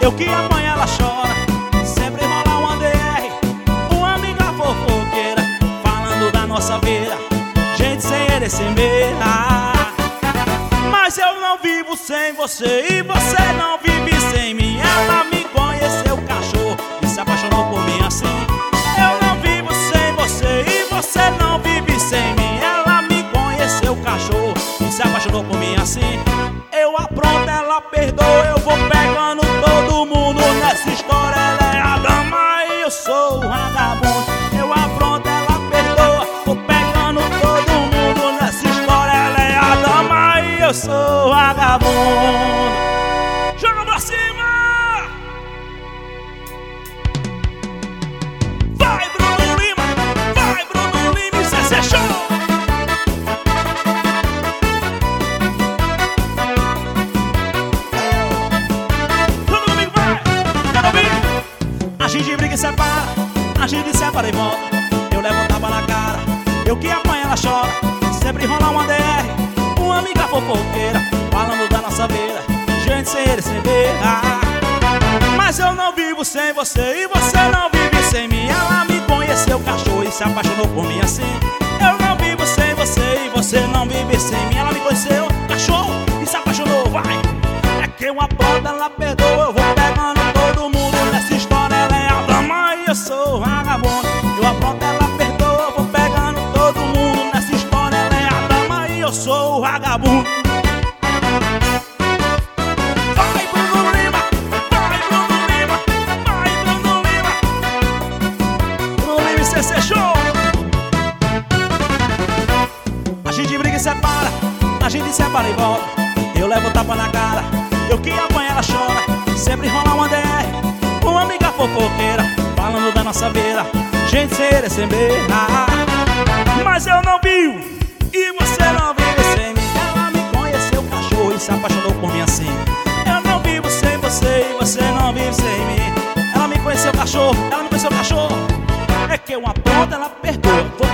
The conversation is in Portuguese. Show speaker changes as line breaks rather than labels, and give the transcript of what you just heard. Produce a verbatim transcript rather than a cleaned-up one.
Eu que apanho ela chora, sempre rola uma D R, uma amiga fofoqueira, falando da nossa vida, gente sem ele sem beira. Mas eu não vivo sem você e você não vive sem mim. Ela me conheceu, cachorro, e se apaixonou por mim assim. Eu não vivo sem você e você não vive sem mim. Ela me conheceu, cachorro, e se apaixonou por mim assim. Eu apronto, ela perdoa, eu vou pegando todo mundo nessa história. Ela é a dama e eu sou o vagabundo. Eu apronto, ela perdoa, vou pegando todo mundo nessa história. Ela é a dama e eu sou o vagabundo. Joga pra cima! Vai, Bruno Lima! Vai, Bruno Lima! Isso é ser show! A gente briga e separa, a gente separa e volta. Eu levo um tapa na cara, eu que apanho ela chora. Sempre rola uma D R, uma amiga fofoqueira, falando da nossa vida, gente sem ele sem beira. Mas eu não vivo sem você e você não vive sem mim. Ela me conheceu, cachorro, e se apaixonou por mim assim. Eu não vivo sem você e você não vive sem mim. Ela me conheceu, cachorro, e se apaixonou, vai. É que eu apronto, ela perdoa, eu vou pegando todo mundo nessa história. Ela é a dama e eu sou o vagabundo. Eu apronto, ela perdoa, eu vou pegando todo mundo nessa história. Ela é a dama e eu sou o vagabundo. Vai, Bruno Lima! Vai, Bruno Lima! Vai, Bruno Lima! Bruno Lima e C C Show! A gente briga e separa, a gente separa e volta. Eu levo o tapa na cara, eu que apanho ela chora. Sempre rola uma D R, uma amiga fofoqueira, falando da nossa vida, gente sem ele sem beira. Mas eu não vivo e você não vive sem mim. Ela me conheceu, cachorro, e se apaixonou por mim assim. Eu não vivo sem você e você não vive sem mim. Ela me conheceu, cachorro, ela me conheceu, cachorro. É que eu apronto, ela perdoa.